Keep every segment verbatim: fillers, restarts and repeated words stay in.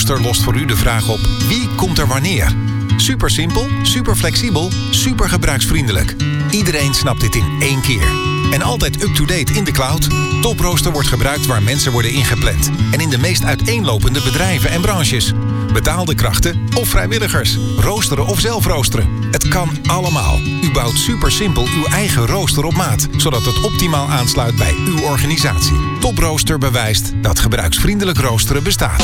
Toprooster lost voor u de vraag op: wie komt er wanneer? Super simpel, super flexibel, super gebruiksvriendelijk. Iedereen snapt dit in één keer. En altijd up-to-date in de cloud. Toprooster wordt gebruikt waar mensen worden ingepland. En in de meest uiteenlopende bedrijven en branches. Betaalde krachten of vrijwilligers. Roosteren of zelf roosteren. Het kan allemaal. U bouwt super simpel uw eigen rooster op maat. Zodat het optimaal aansluit bij uw organisatie. Toprooster bewijst dat gebruiksvriendelijk roosteren bestaat.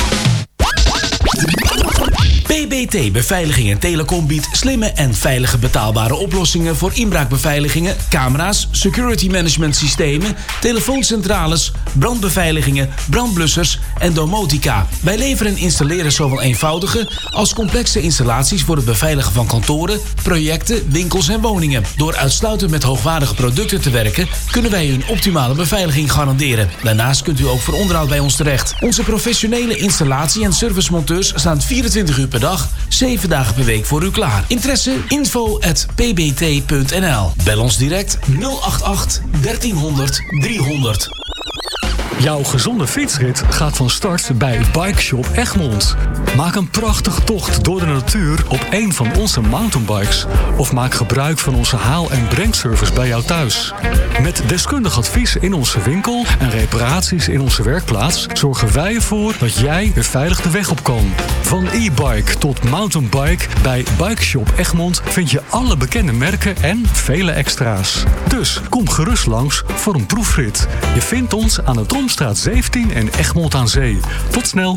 P B T Beveiliging en Telecom biedt slimme en veilige betaalbare oplossingen voor inbraakbeveiligingen, camera's, security management systemen, telefooncentrales, brandbeveiligingen, brandblussers en domotica. Wij leveren en installeren zowel eenvoudige als complexe installaties voor het beveiligen van kantoren, projecten, winkels en woningen. Door uitsluitend met hoogwaardige producten te werken, kunnen wij u een optimale beveiliging garanderen. Daarnaast kunt u ook voor onderhoud bij ons terecht. Onze professionele installatie- en servicemonteurs staan vierentwintig uur per dag, zeven dagen per week voor u klaar. Interesse? info at p b t punt n l. Bel ons direct nul acht acht dertienhonderd driehonderd. Jouw gezonde fietsrit gaat van start bij Bikeshop Egmond. Maak een prachtige tocht door de natuur op een van onze mountainbikes. Of maak gebruik van onze haal- en brengservice bij jou thuis. Met deskundig advies in onze winkel en reparaties in onze werkplaats zorgen wij ervoor dat jij weer veilig de weg op kan. Van e-bike tot mountainbike, bij Bikeshop Egmond vind je alle bekende merken en vele extra's. Dus kom gerust langs voor een proefrit. Je vindt ons aan de Tromstraat zeventien en Egmond aan Zee. Tot snel!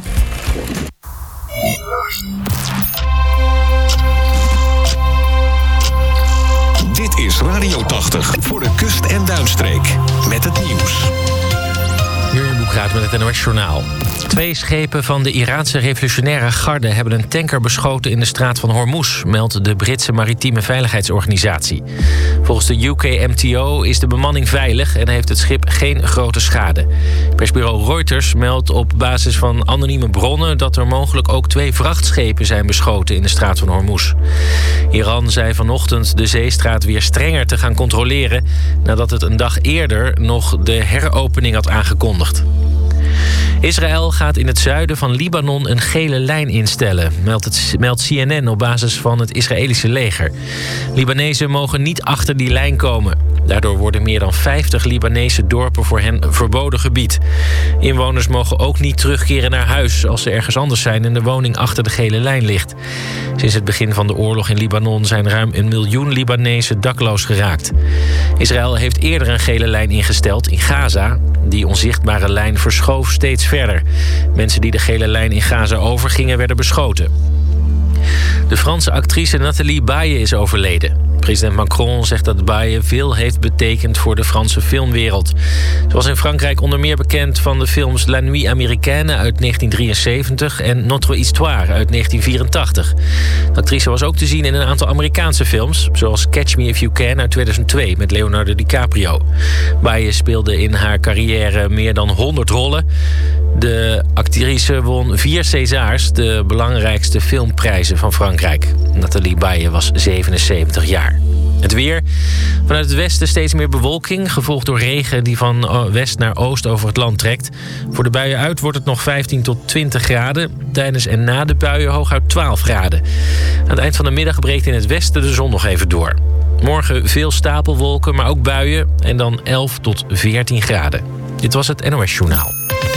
Dit is Radio tachtig voor de kust- en duinstreek. Met het nieuws. Jurjen Boekraat met het N O S-journaal. Twee schepen van de Iraanse revolutionaire garde hebben een tanker beschoten in de straat van Hormuz, meldt de Britse maritieme veiligheidsorganisatie. Volgens de U K M T O is de bemanning veilig en heeft het schip geen grote schade. Persbureau Reuters meldt op basis van anonieme bronnen dat er mogelijk ook twee vrachtschepen zijn beschoten in de straat van Hormuz. Iran zei vanochtend de zeestraat weer strenger te gaan controleren nadat het een dag eerder nog de heropening had aangekondigd. Israël gaat in het zuiden van Libanon een gele lijn instellen, meldt, het, meldt C N N op basis van het Israëlische leger. Libanezen mogen niet achter die lijn komen. Daardoor worden meer dan vijftig Libanese dorpen voor hen verboden gebied. Inwoners mogen ook niet terugkeren naar huis als ze ergens anders zijn en de woning achter de gele lijn ligt. Sinds het begin van de oorlog in Libanon zijn ruim een miljoen Libanezen dakloos geraakt. Israël heeft eerder een gele lijn ingesteld in Gaza. Die onzichtbare lijn verschoof steeds verder. Mensen die de gele lijn in Gaza overgingen werden beschoten. De Franse actrice Nathalie Baye is overleden. President Macron zegt dat Baye veel heeft betekend voor de Franse filmwereld. Ze was in Frankrijk onder meer bekend van de films La Nuit Américaine uit negentien drieënzeventig en Notre Histoire uit negentien vierentachtig. De actrice was ook te zien in een aantal Amerikaanse films, zoals Catch Me If You Can uit tweeduizend twee met Leonardo DiCaprio. Baye speelde in haar carrière meer dan honderd rollen. De actrice won vier Césars, de belangrijkste filmprijzen van Frankrijk. Nathalie Baye was zevenenzeventig jaar. Het weer. Vanuit het westen steeds meer bewolking, gevolgd door regen die van west naar oost over het land trekt. Voor de buien uit wordt het nog vijftien tot twintig graden. Tijdens en na de buien hooguit twaalf graden. Aan het eind van de middag breekt in het westen de zon nog even door. Morgen veel stapelwolken, maar ook buien en dan elf tot veertien graden. Dit was het N O S-journaal.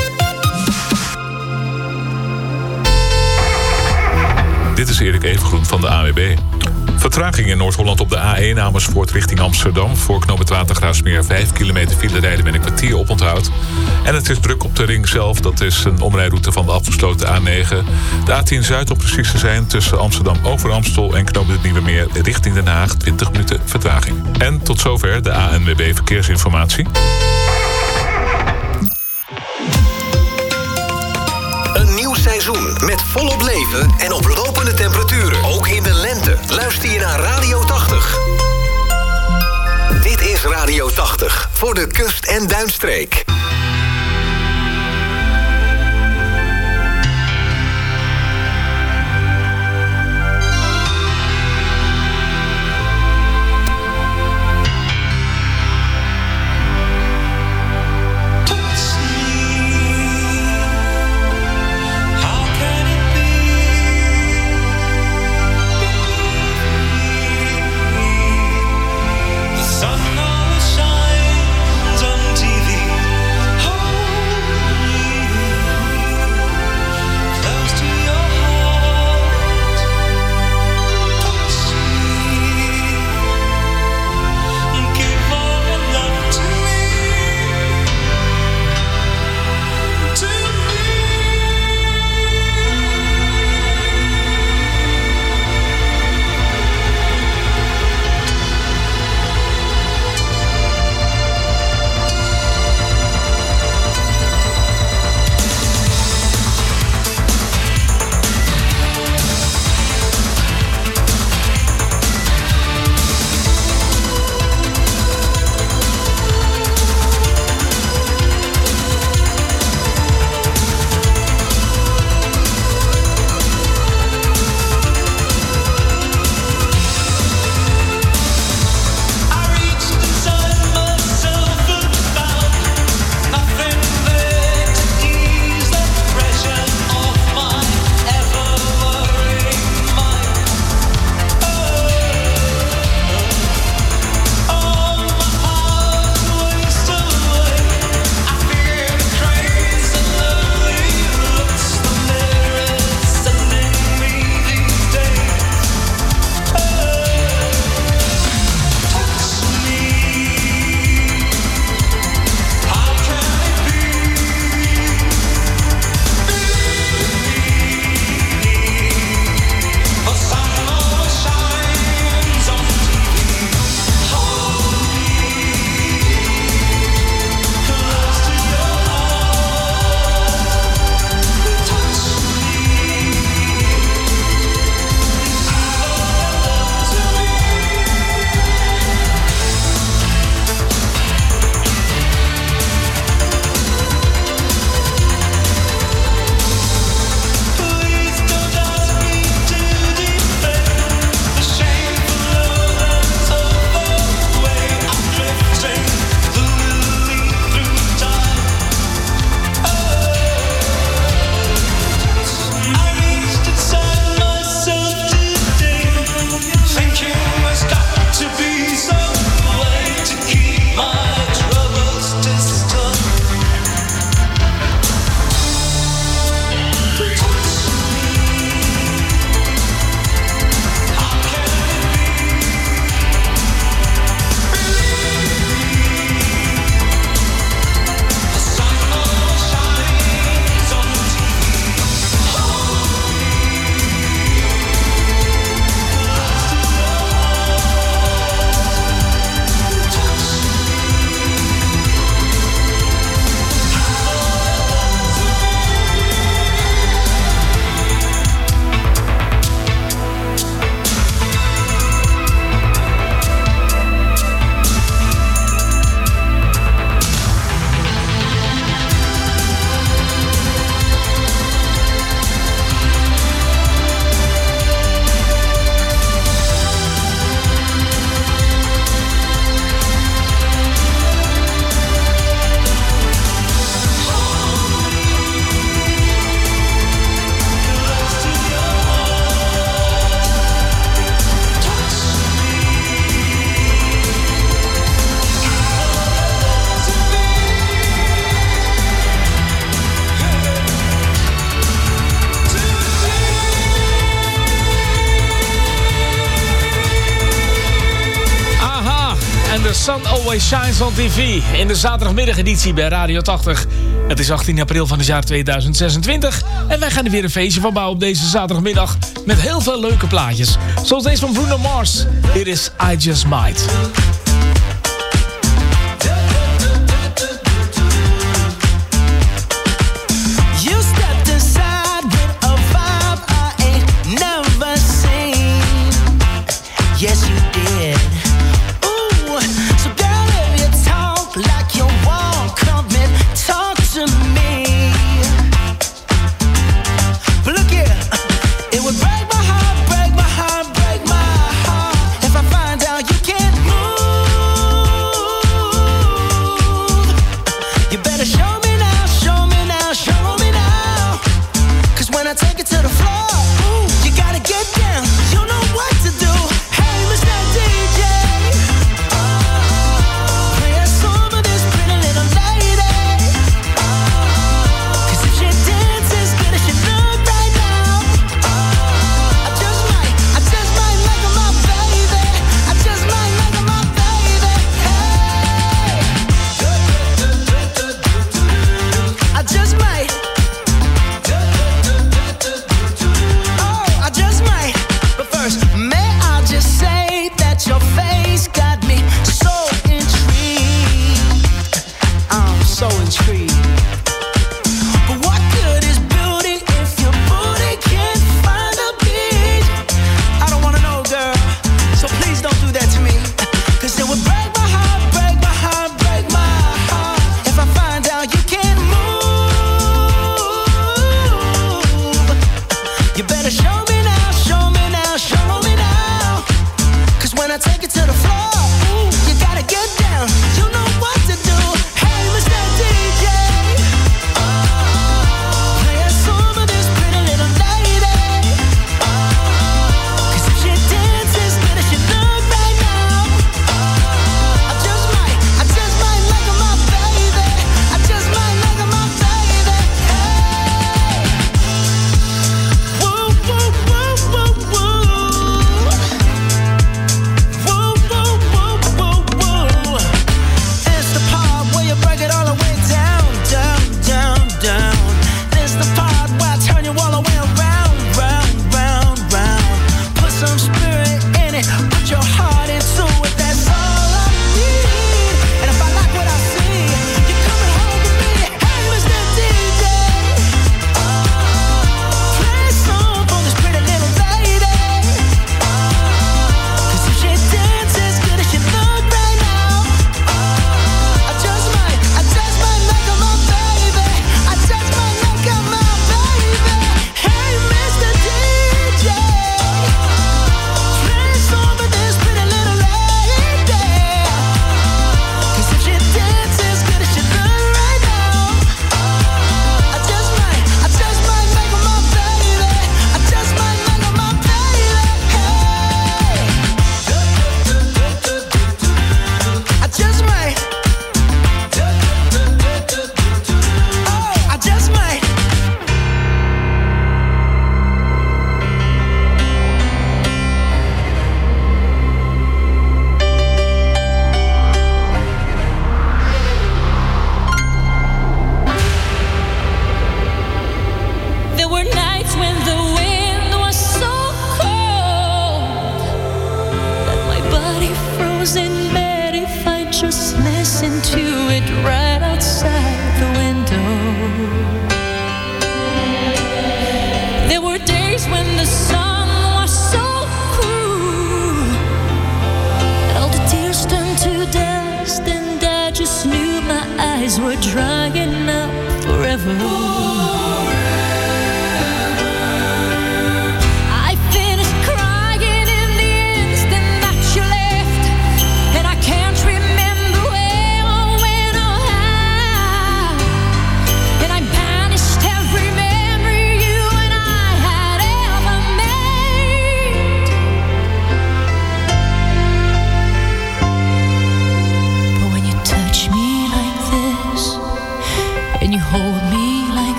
Dit is Erik Evengroen van de A W B. Vertraging in Noord-Holland op de A één Amersfoort richting Amsterdam. Voor knooppunt Watergraafsmeer vijf kilometer file rijden met een kwartier oponthoud. En het is druk op de ring zelf. Dat is een omrijroute van de afgesloten A negen. De A tien Zuid om precies te zijn tussen Amsterdam over Amstel en knooppunt Nieuwe Meer richting Den Haag. twintig minuten vertraging. En tot zover de A N W B Verkeersinformatie. Seizoen met volop leven en oplopende temperaturen. Ook in de lente. Luister je naar Radio tachtig. Dit is Radio tachtig voor de kust- en duinstreek. How can it be? Sun Always Shines on T V. In de zaterdagmiddageditie bij Radio tachtig. Het is achttien april van het jaar tweeduizend zesentwintig. En wij gaan er weer een feestje van bouwen op deze zaterdagmiddag. Met heel veel leuke plaatjes. Zoals deze van Bruno Mars. Dit is I Just Might. Yes, you did. Ooh, so girl, if you talk like you want, come and talk to me. But look here, it would break my heart, break my heart, break my heart if I find out you can't move. You better show me now, show me now, show me now. 'Cause when I take it to the floor, ooh, you gotta get down. You know what to do.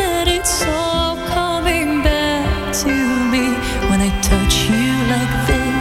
When I touch you like this,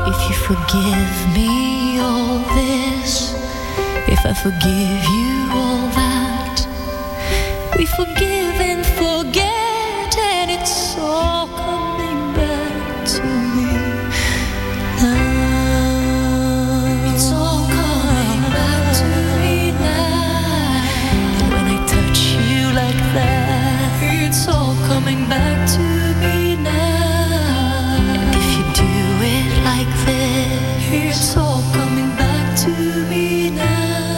if you forgive me all this, if I forgive you all that, we forgive and forget, and it's all coming back to me now. It's all coming back to me now. When I touch you like that, it's all coming back to me now. And if you do it like this, it's all coming back to me now.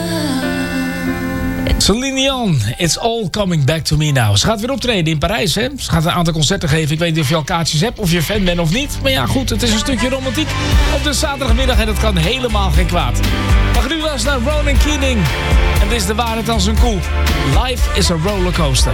Celine Dion, It's All Coming Back To Me Now. Ze gaat weer optreden in Parijs, hè? Ze gaat een aantal concerten geven. Ik weet niet of je al kaartjes hebt, of je fan bent of niet. Maar ja, goed, het is een stukje romantiek op de zaterdagmiddag en dat kan helemaal geen kwaad. Maar nu was naar Ronan Keating. En dit is de waarheid als een koe. Life is a rollercoaster.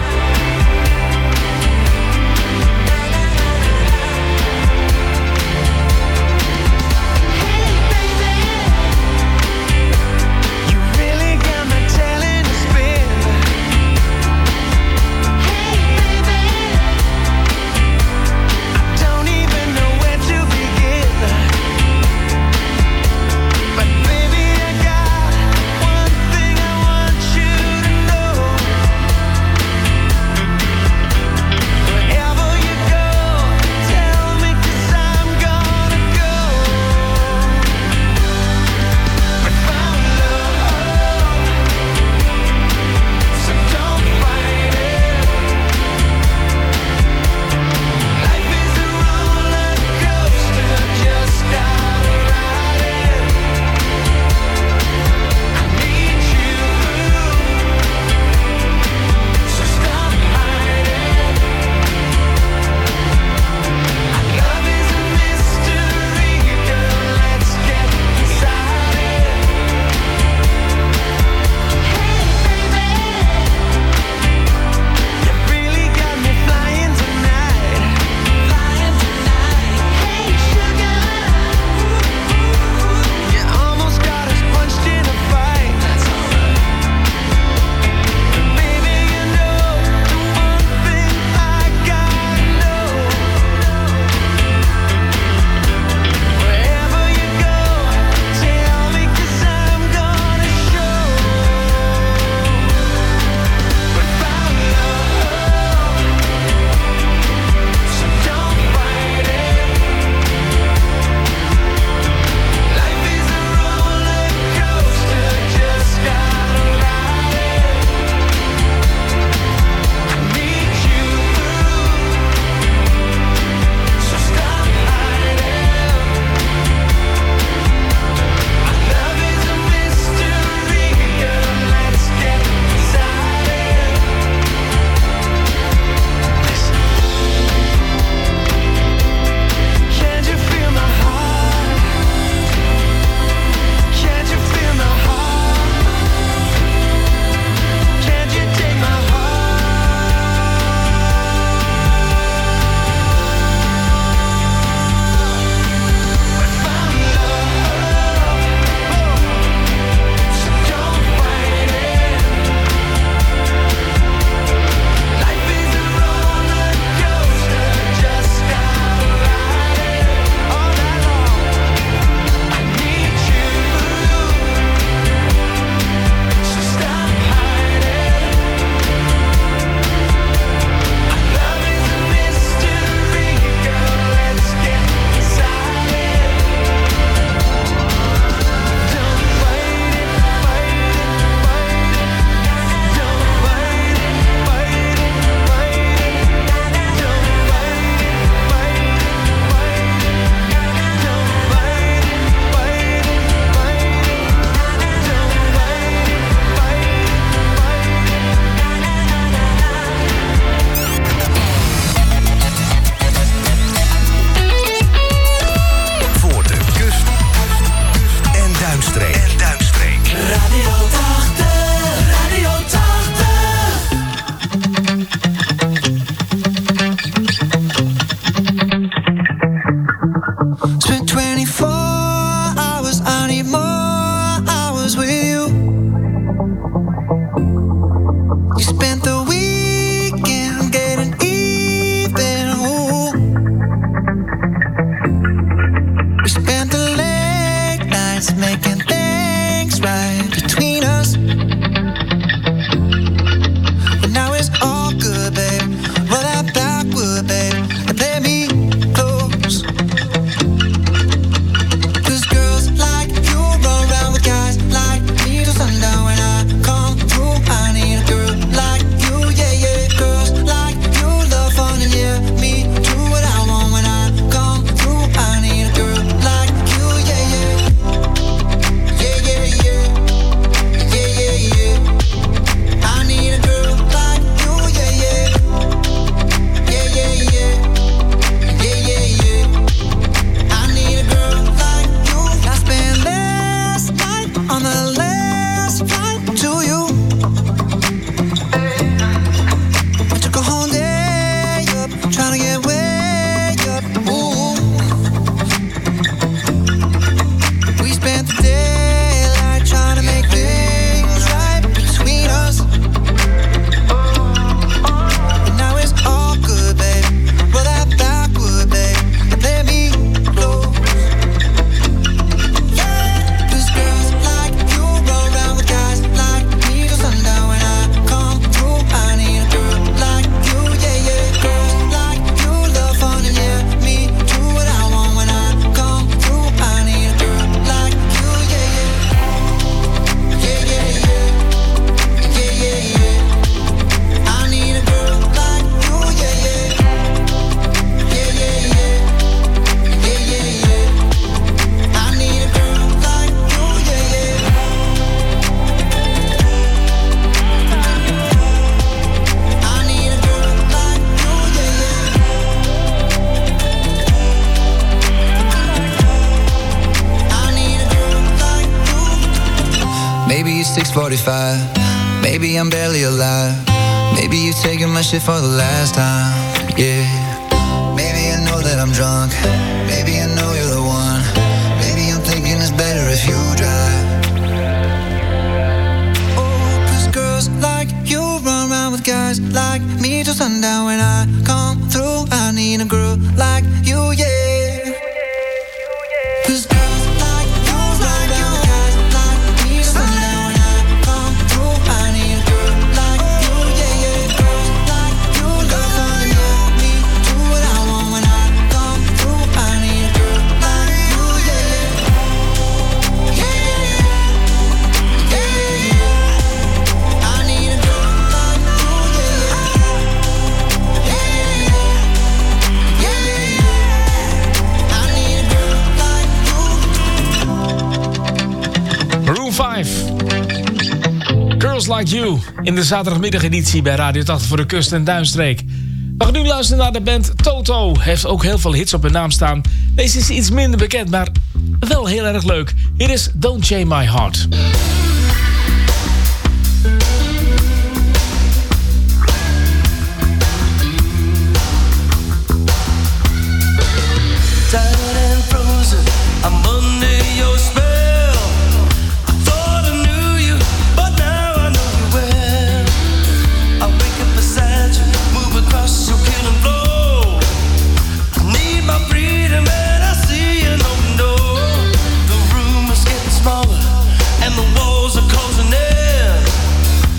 Spent the nights making things right between us. But now it's all good, babe. Roll that backward, babe, and play me close. Cause girls like you run around with guys like me till sundown. When I come through, I need a girl like you, yeah, yeah. Girls like you love fun and yeah, me do what I want. When I come through, I need a girl like you, yeah, yeah. Yeah, yeah, yeah. Yeah, yeah, yeah. I need a girl like you, yeah, yeah. Yeah, yeah, yeah. Yeah, yeah, yeah. I need a girl like you. I spent last night on the last flight to you. I took a whole day up, trying to get way up. Ooh. We spent the daylight trying to make things right between us. But now it's all good, babe. Roll that backward, babe, and play me close. Cause girls like you roll around with guys like me till sundown. When I come through, I need a girl like you, yeah, yeah. Girls like you love fun and yeah, me do what I want. When I come through, I need a girl like you, yeah, yeah. Yeah, yeah, yeah. Yeah, yeah, yeah. I need a girl like you, yeah, yeah. Yeah, yeah, yeah. Yeah, yeah, yeah. I need a girl like you, yeah, yeah. I need a girl like you, yeah, yeah. I need a girl like you. Maybe it's six forty-five. Maybe I'm barely alive. Maybe you're taking my shit for the last time. Yeah. Maybe I know that I'm drunk. Maybe I know you're the one. Maybe I'm thinking it's better if you drive. Oh, cause girls like you run around with guys like me till sundown. When I come through, I need a girl like you, yeah. Cause girls like you run around with guys like me till sundown. When I come through, I need a girl like you, yeah, yeah. Girls like you love fun and yeah, me do what I want. When I come through, I need a girl like you, yeah, yeah. Yeah, yeah, yeah. Yeah, yeah, yeah. I need a girl like you, yeah, yeah. Yeah, yeah, yeah. Yeah, yeah, yeah. I need a girl like you. Maroon vijf. Girls Like You. In de zaterdagmiddageditie bij Radio tachtig voor de kust- en duinstreek. We gaan nu luisteren naar de band Toto. Heeft ook heel veel hits op hun naam staan. Deze is iets minder bekend, maar wel heel erg leuk. Hier is Don't Chain My Heart. Tired and frozen, I'm under your spell. I thought I knew you, but now I know you well. I wake up beside you, move across your killing floor. I need my freedom and I see an open door. The room is getting smaller and the walls are closing in.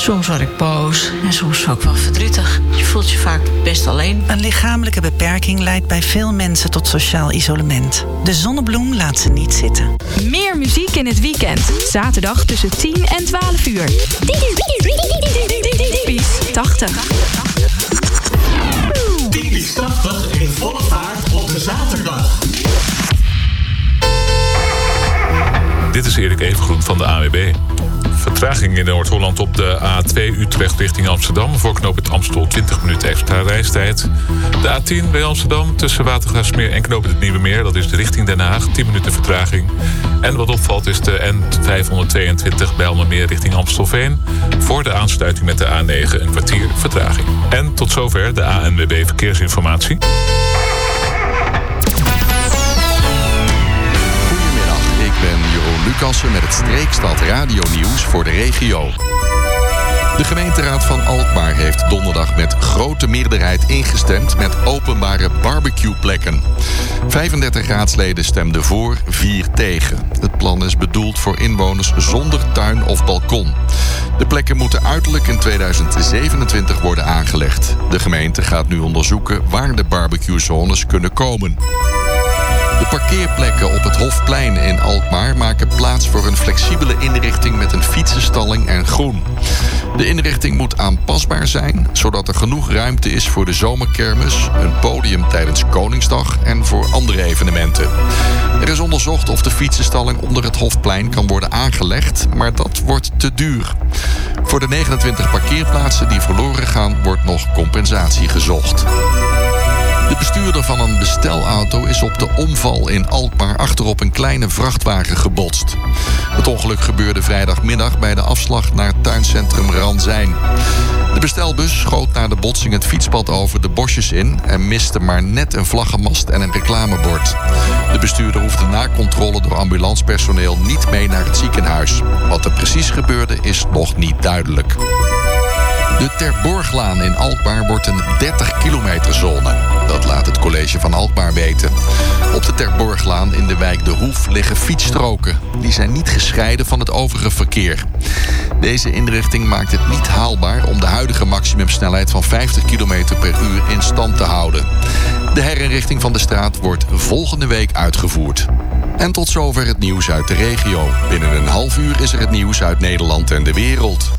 Soms word ik boos en soms ook wel verdrietig. Je voelt je vaak best alleen. Een lichamelijke beperking leidt bij veel mensen tot sociaal isolement. De Zonnebloem laat ze niet zitten. Meer muziek in het weekend. Zaterdag tussen tien en twaalf uur. Typisch tachtig. Typisch tachtig in volle vaart op de zaterdag. Dit is Erik Evengroen van de A W B. Vertraging in Noord-Holland op de A twee Utrecht richting Amsterdam. Voor knooppunt Amstel twintig minuten extra reistijd. De A tien bij Amsterdam tussen Watergraafsmeer en knooppunt het Nieuwe Meer. Dat is de richting Den Haag, tien minuten vertraging. En wat opvalt is de N vijfhonderdtweeëntwintig bij Almermeer richting Amstelveen. Voor de aansluiting met de A negen een kwartier vertraging. En tot zover de A N W B Verkeersinformatie. Ik ben Jeroen Lucassen met het Streekstad Radio Nieuws voor de regio. De gemeenteraad van Alkmaar heeft donderdag met grote meerderheid ingestemd met openbare barbecueplekken. vijfendertig raadsleden stemden voor, vier tegen. Het plan is bedoeld voor inwoners zonder tuin of balkon. De plekken moeten uiterlijk in tweeduizend zevenentwintig worden aangelegd. De gemeente gaat nu onderzoeken waar de barbecuezones kunnen komen. De parkeerplekken op het Hofplein in Alkmaar maken plaats voor een flexibele inrichting met een fietsenstalling en groen. De inrichting moet aanpasbaar zijn, zodat er genoeg ruimte is voor de zomerkermis, een podium tijdens Koningsdag en voor andere evenementen. Er is onderzocht of de fietsenstalling onder het Hofplein kan worden aangelegd, maar dat wordt te duur. Voor de negenentwintig parkeerplaatsen die verloren gaan, wordt nog compensatie gezocht. De bestuurder van een bestelauto is op de omval in Alkmaar achterop een kleine vrachtwagen gebotst. Het ongeluk gebeurde vrijdagmiddag bij de afslag naar tuincentrum Ranzijn. De bestelbus schoot na de botsing het fietspad over de bosjes in en miste maar net een vlaggenmast en een reclamebord. De bestuurder hoefde na controle door ambulancepersoneel niet mee naar het ziekenhuis. Wat er precies gebeurde is nog niet duidelijk. De Terborglaan in Alkmaar wordt een dertig kilometer zone. Dat laat het college van Alkmaar weten. Op de Terborglaan in de wijk De Hoef liggen fietsstroken. Die zijn niet gescheiden van het overige verkeer. Deze inrichting maakt het niet haalbaar om de huidige maximumsnelheid van vijftig kilometer per uur in stand te houden. De herinrichting van de straat wordt volgende week uitgevoerd. En tot zover het nieuws uit de regio. Binnen een half uur is er het nieuws uit Nederland en de wereld.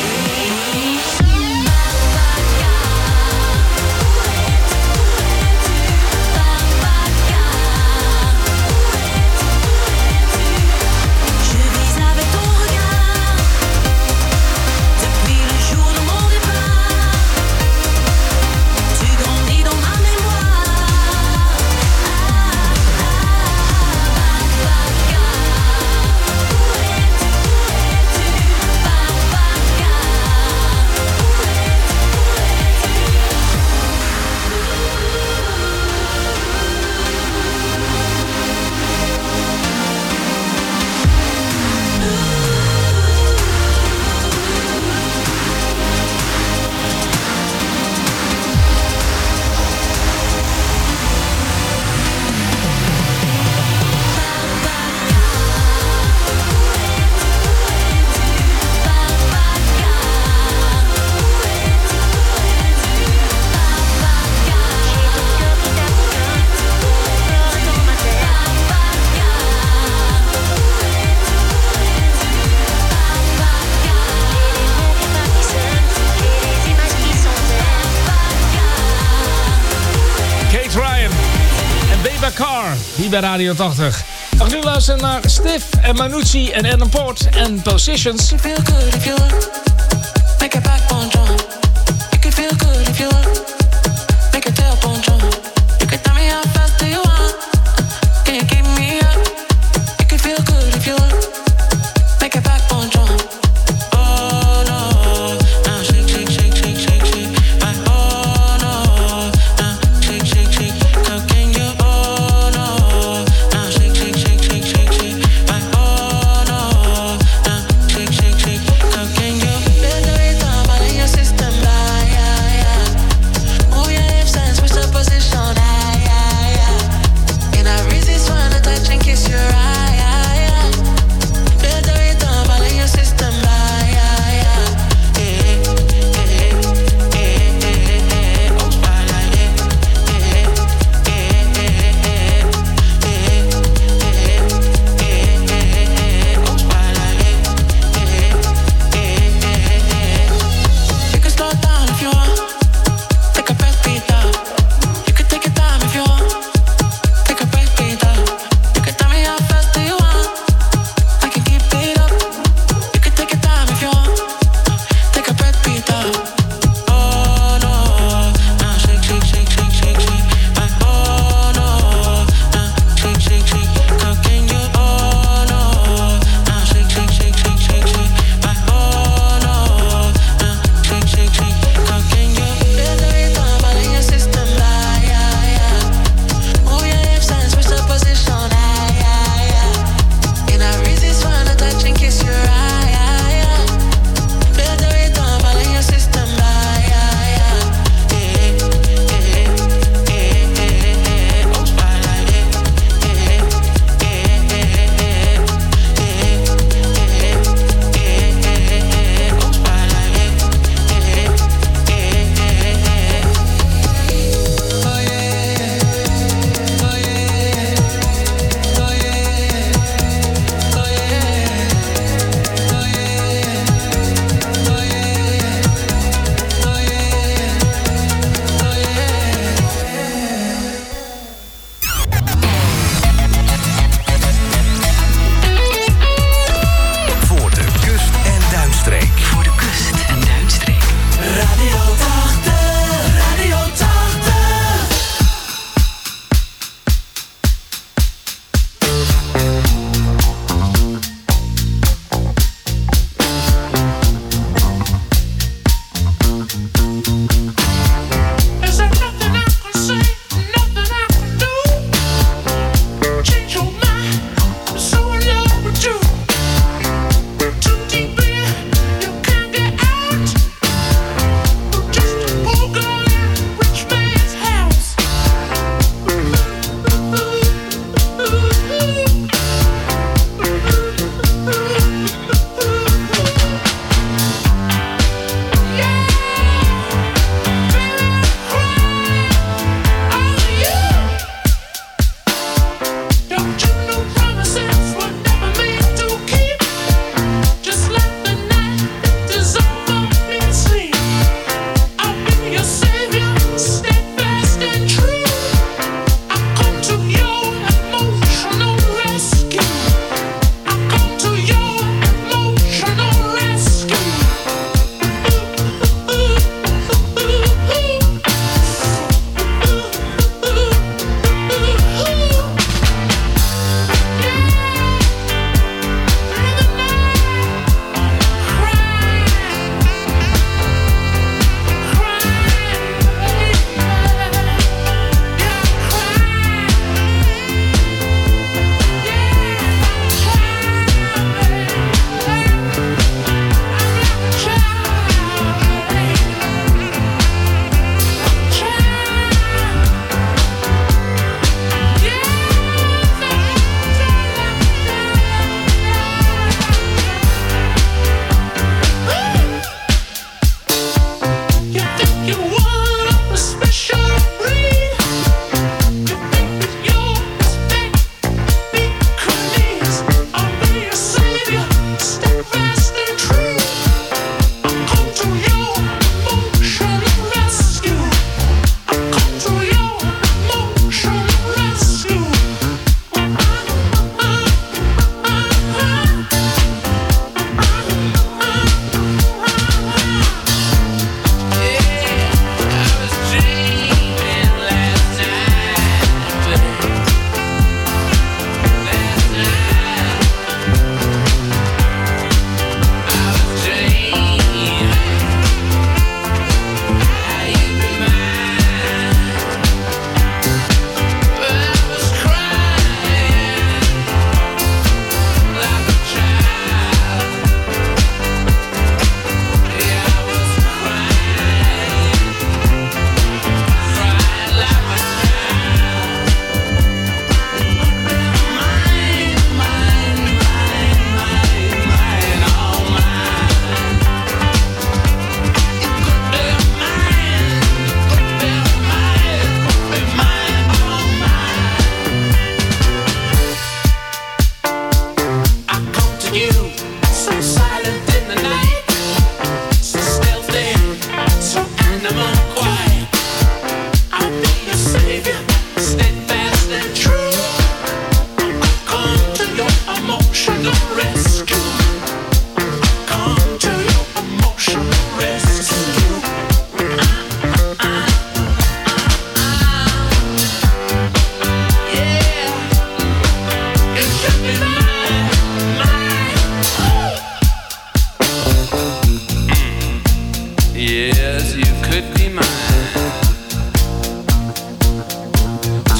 Où Toyota Car, hier bij Radio tachtig. We gaan nu luisteren naar Stiff en Manucci en Adam Port en Positions. You feel good if you make a backbone jump. You can feel good if you make a tailbone jump. You can tell me how fast do you want. Can you keep me up? You can feel good if you make a backbone jump. Oh no, now shake, shake, shake, shake, shake, shake. Like oh no, now shake, shake, shake. How can you? Oh no, now shake, shake, shake, shake, shake, shake. Like oh no, now shake, shake, shake. How can you? Feel the rhythm all in your system.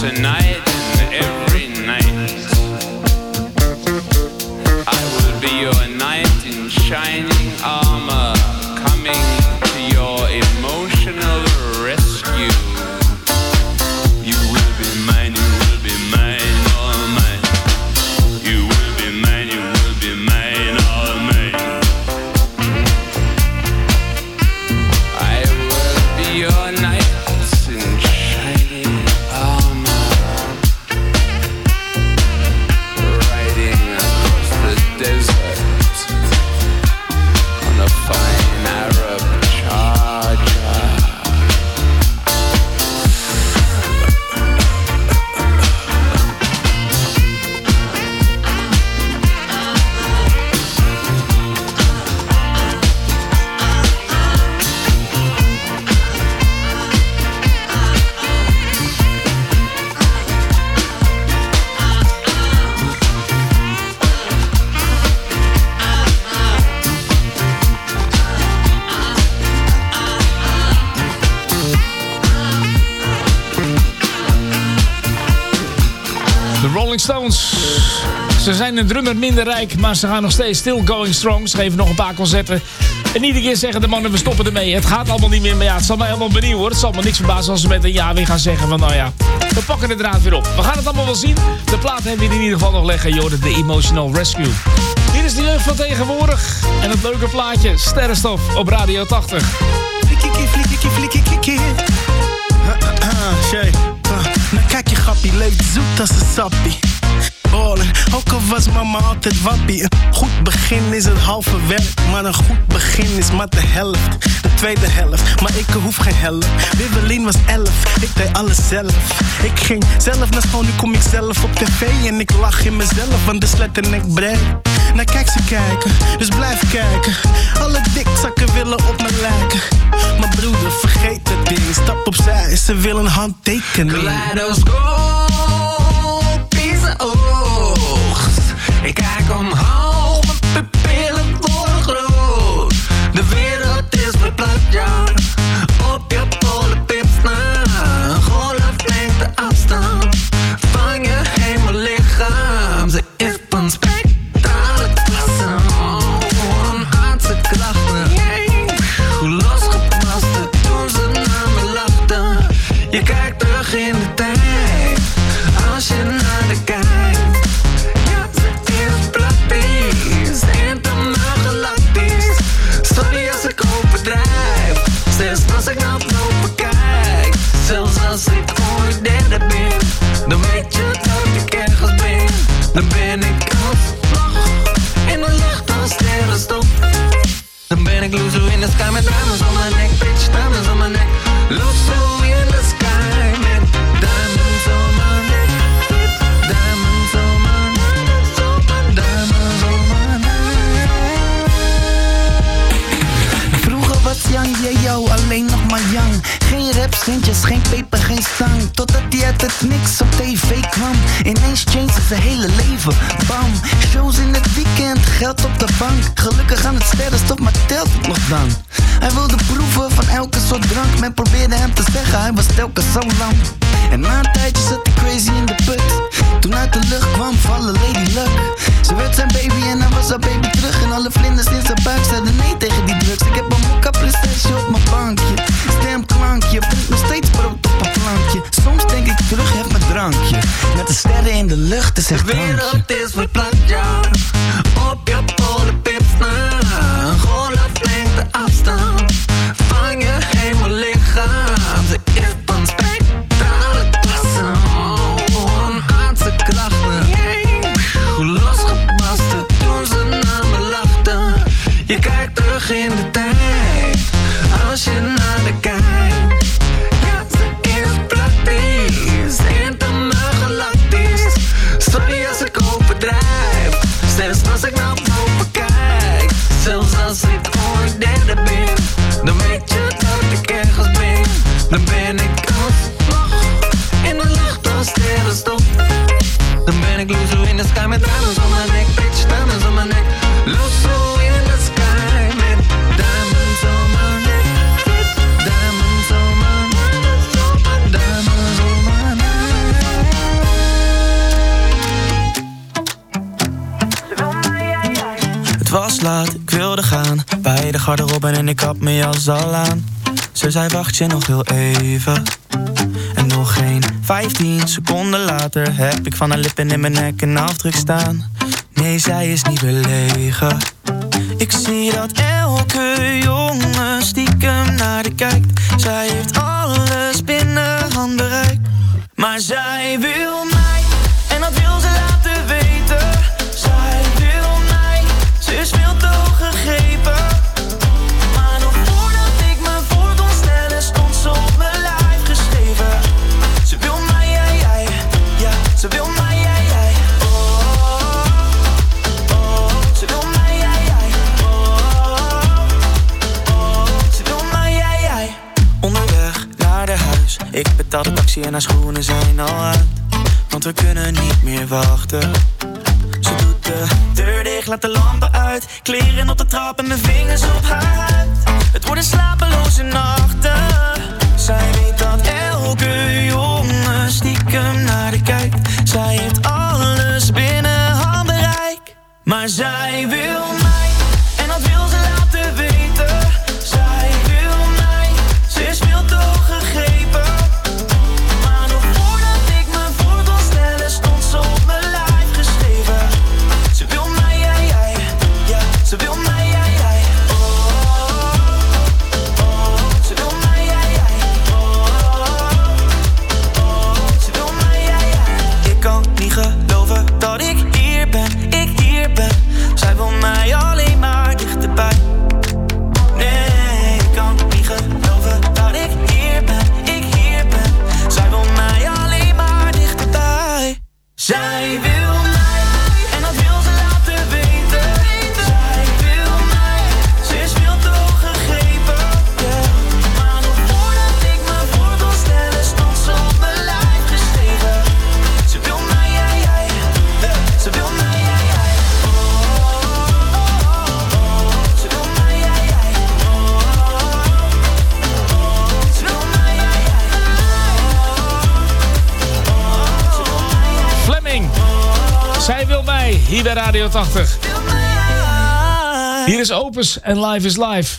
tonight and every night. I will be your knight in shining armor, coming to your emotional rescue. You will be mine, you will be mine, all mine. You will be mine, you will be mine, all mine. I will be your knight in shining armor, riding across the desert on a fine Arab charger. De Rolling Stones. Ze zijn een drummer minder rijk, maar ze gaan nog steeds still going strong. Ze geven nog een paar concerten. En iedere keer zeggen de mannen, we stoppen ermee. Het gaat allemaal niet meer, maar ja, het zal mij helemaal benieuwen hoor. Het zal me niks verbazen als ze met een ja weer gaan zeggen van, nou ja, we pakken de draad weer op. We gaan het allemaal wel zien. De plaat hebben we in ieder geval nog leggen, joh, de Emotional Rescue. Hier is de jeugd van tegenwoordig. En het leuke plaatje, Sterrenstof op Radio tachtig. Flikkie, flikkie, flikkie, flikkie. Shay, nou kijk je grappie, leeft zoet als een sappie. Ballen, ook al was mama altijd wappie. Een goed begin is het halve werk, maar een goed begin is maar de helft. De tweede helft, maar ik hoef geen helft. Wibbelin was elf, ik deed alles zelf. Ik ging zelf naar school, nu kom ik zelf op tv. En ik lach in mezelf, want de sletternek breed. Nou kijk ze kijken, dus blijf kijken. Alle dikzakken willen op me lijken. Maar broeder, vergeet het ding, stap opzij, ze willen handtekening. Kaleidoscoop is een oogst. Ik kijk omhoog, mijn pupillen worden groot. De wereld is verplaatst, ja. Op je polenpips na. Een golflengte afstand van je hemellichaam. Ze is van spectrale klasse. Een aardse klachten. Hoe losgepaste toen ze naar me lachten. Je kijkt terug in de tijd. Als je naar de kijkt. Ja, ze is praktisch. Intergalactisch. Sorry als ik overdrijf. Zelfs als ik naar boven kijk. Zelfs als ik ooit derde ben. Dan weet je dat ik ergens ben. Dan ben ik als vlag in de lucht als sterrenstof. Dan ben ik Luzo in de sky met diamonds om mijn nek. Bitch, diamonds om mijn nek. Luzo in de sky met diamonds om mijn nek. Diamonds om mijn nek. Diamonds om mijn nek. Vroeger was Yang, yeah, yo, alleen nog maar Yang. Geen rap, centjes, geen peper, geen stang. Totdat hij uit het niks op tv kwam. Ineens changed zijn hele leven, bam. Shows in het weekend, geld op de bank. Gelukkig aan het sterrenstof, maar telt het nog dan. Hij wilde proeven van elke soort drank. Men probeerde hem te zeggen, hij was telkens zo lang. En na een tijdje zat hij crazy in de put. Toen uit de lucht kwam vallen Lady Luck. Ze werd zijn baby en hij was haar baby terug. En alle vlinders in zijn buik zeiden nee tegen die drugs. Ik heb een mokka prinsesje op mijn bankje. Stemklankje, brengt nog steeds brood op een plankje. Soms denk ik terug, heb mijn drankje. Met de sterren in de lucht, is echt de wereld drankje. is verplaatst, ja. Op je polenpips na. Een golflengte afstand van je hemellichaam. Ze is van spectrale klasse. Een aardse klachten. Hoe losgepaste toen ze naar me lachten. Je kijkt terug in de tijd. Als je naar de kijkt. Ja, ze is praktisch. Intergalactisch. Sorry als ik overdrijf. Zelfs als ik naar boven kijk. Zelfs als ik ooit derde ben. Dan weet je dat ik ergens ben. Dan ben ik als vlag in de lucht als sterrenstof. Dan ben ik Luzo in de sky met diamonds om mijn nek. Bitch, diamonds om mijn nek. Luzo in de sky met diamonds om mijn nek. Diamonds om mijn nek. Diamonds om mijn nek. was laat, ik wilde gaan. Bij de garderobe en ik had mijn jas al aan. Ze zei wacht je nog heel even. En nog geen vijftien seconden later heb ik van haar lippen in mijn nek een afdruk staan. Nee, zij is niet belegen. Ik zie dat elke jongen stiekem naar de kijkt. Zij heeft alles binnen handbereik. Maar zij wil mij, en dat wil ze laten weten. Zij wil mij, ze is veel te hoog gegrepen. Maar nog voordat ik me voor kon stellen, stond ze op mijn lijf geschreven. Ze wil mij, jij, jij, ja, ze wil mij, jij, jij. Oh, oh, ze wil mij, jij, jij. Oh, oh, ze wil mij, jij, jij. Onderweg naar de huis, ik betaal de taxi en haar schoenen zijn al uit. Want we kunnen niet meer wachten. Ze doet de deur dicht, laat de lampen uit. Kleren op de trap en mijn vingers op haar huid. Het worden slapeloze nachten. Zij weet dat elke jongen stiekem naar de kijkt. Zij heeft alles binnen handbereik. Maar zij wil mij, en dat wil ze laten weten. Zij wil mij, ze is veel te hoog gegrepen. Maar nog voordat ik me voor kon stellen, stond ze op mijn lijf geschreven. Ze wil mij, jij, jij, ja, ze wil mij, jij, jij. Oh, oh, ze wil mij, jij, jij. Oh, oh, ze wil mij, jij, jij. Ik kan niet geloven dat ik hier ben, ik hier ben. Zij wil mij alleen maar dichterbij. Nee, ik kan niet geloven dat ik hier ben, ik hier ben. Zij wil mij alleen maar dichterbij. Zij wil mij, en dat wil ze laten weten. Zij wil mij, ze is veel te hoog gegrepen. Yeah. Maar nog voordat ik me voor kon stellen, stond ze op mijn lijf geschreven. Ze wil mij, jij, jij. Yeah. Ze wil mij, jij, jij. Oh, oh, oh, oh. Ze wil mij, jij, jij. Oh, oh, oh. Ze wil mij, jij, jij. Fleming. Zij wil mij, hier bij Radio tachtig. Hier is Opus en Live is Live.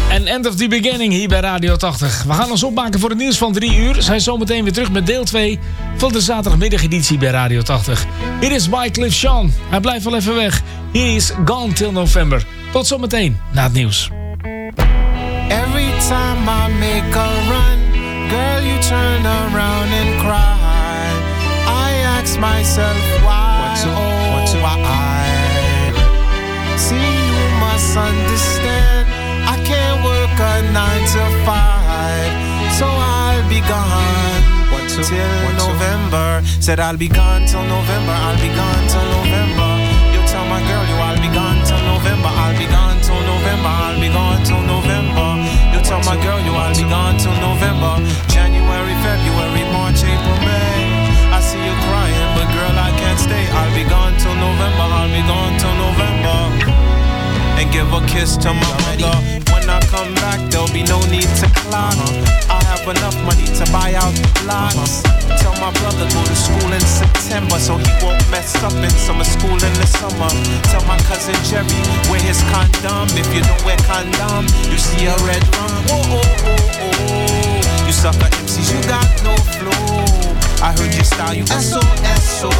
En End of the Beginning hier bij Radio tachtig. We gaan ons opmaken voor het nieuws van drie uur. Zijn zometeen weer terug met deel twee van de zaterdagmiddageditie bij Radio tachtig. Hier is Wyclef Jean. Hij blijft wel even weg. Hier is Gone Till November. Tot zometeen na het nieuws. Every time I make a run, girl, you turn around and cry. I ask myself why, oh why. See, you must understand, I can't work a nine to five, so I'll be gone till November. Said I'll be gone till November, I'll be gone till November. You tell my girl you I'll be gone till November, I'll be gone till November, I'll be gone till November. You tell my girl you I'll be gone till November. January, February, March, April, May. I see you crying, but girl I can't stay. I'll be gone till November, I'll be gone till November. And give a kiss to my mother. When I come back, there'll be no need to clock. Uh-huh. I have enough money to buy out blocks. Uh-huh. Tell my brother go to school in September, so he won't mess up in summer school in the summer. Tell my cousin Jerry wear his condom. If you don't wear condom, you see a red rum. Oh oh oh oh. You sucker M Cs, you got no flow. I heard your style, you S O S O.